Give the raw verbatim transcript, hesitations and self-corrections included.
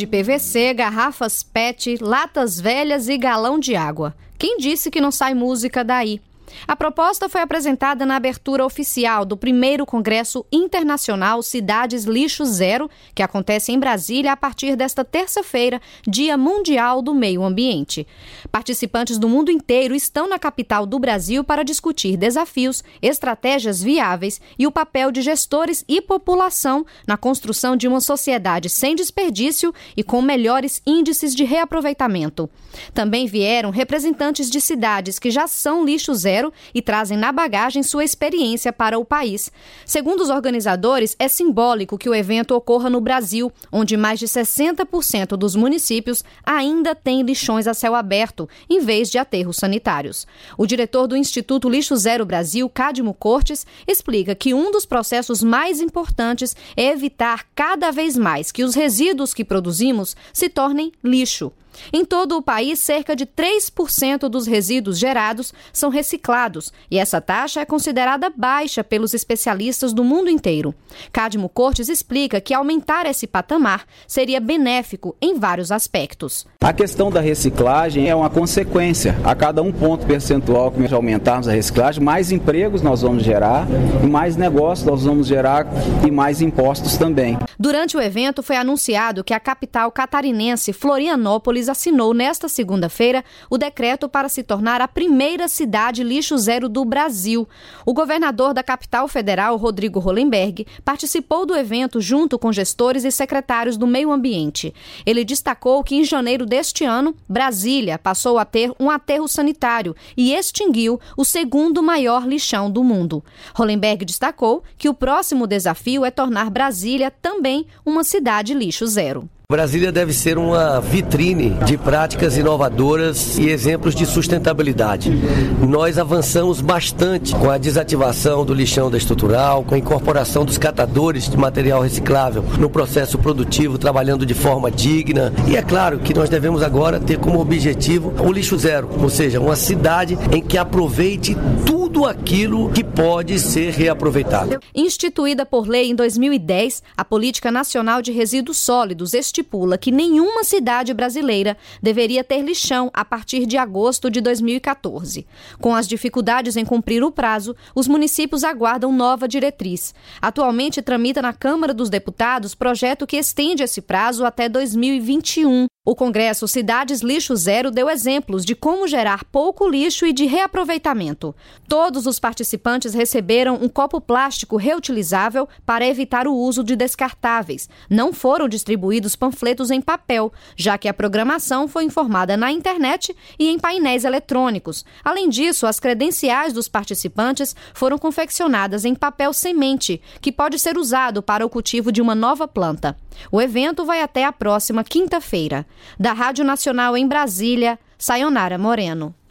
de P V C, garrafas P E T, latas velhas e galão de água. Quem disse que não sai música daí? A proposta foi apresentada na abertura oficial do primeiro Congresso Internacional Cidades Lixo Zero, que acontece em Brasília a partir desta terça-feira, Dia Mundial do Meio Ambiente. Participantes do mundo inteiro estão na capital do Brasil para discutir desafios, estratégias viáveis e o papel de gestores e população na construção de uma sociedade sem desperdício e com melhores índices de reaproveitamento. Também vieram representantes de cidades que já são lixo zero e trazem na bagagem sua experiência para o país. Segundo os organizadores, é simbólico que o evento ocorra no Brasil, onde mais de sessenta por cento dos municípios ainda têm lixões a céu aberto, em vez de aterros sanitários. O diretor do Instituto Lixo Zero Brasil, Cadmo Cortes, explica que um dos processos mais importantes é evitar cada vez mais que os resíduos que produzimos se tornem lixo. Em todo o país, cerca de três por cento dos resíduos gerados são reciclados e essa taxa é considerada baixa pelos especialistas do mundo inteiro. Cadmo Cortes explica que aumentar esse patamar seria benéfico em vários aspectos. A questão da reciclagem é uma consequência. A cada um ponto percentual que aumentarmos a reciclagem, mais empregos nós vamos gerar e mais negócios nós vamos gerar e mais impostos também. Durante o evento foi anunciado que a capital catarinense, Florianópolis, assinou nesta segunda-feira o decreto para se tornar a primeira cidade lixo zero do Brasil. O governador da capital federal, Rodrigo Hollenberg, participou do evento junto com gestores e secretários do meio ambiente. Ele destacou que em janeiro deste ano, Brasília passou a ter um aterro sanitário e extinguiu o segundo maior lixão do mundo. Hollenberg destacou que o próximo desafio é tornar Brasília também uma cidade lixo zero. Brasília deve ser uma vitrine de práticas inovadoras e exemplos de sustentabilidade. Nós avançamos bastante com a desativação do lixão da estrutural, com a incorporação dos catadores de material reciclável no processo produtivo, trabalhando de forma digna. E é claro que nós devemos agora ter como objetivo o lixo zero, ou seja, uma cidade em que aproveite tudo aquilo que pode ser reaproveitado. Instituída por lei em dois mil e dez, a Política Nacional de Resíduos Sólidos estipula que nenhuma cidade brasileira deveria ter lixão a partir de agosto de dois mil e quatorze. Com as dificuldades em cumprir o prazo, os municípios aguardam nova diretriz. Atualmente tramita na Câmara dos Deputados projeto que estende esse prazo até dois mil e vinte e um. O Congresso Cidades Lixo Zero deu exemplos de como gerar pouco lixo e de reaproveitamento. Todos os participantes receberam um copo plástico reutilizável para evitar o uso de descartáveis. Não foram distribuídos panfletos em papel, já que a programação foi informada na internet e em painéis eletrônicos. Além disso, as credenciais dos participantes foram confeccionadas em papel semente, que pode ser usado para o cultivo de uma nova planta. O evento vai até a próxima quinta-feira. Da Rádio Nacional em Brasília, Sayonara Moreno.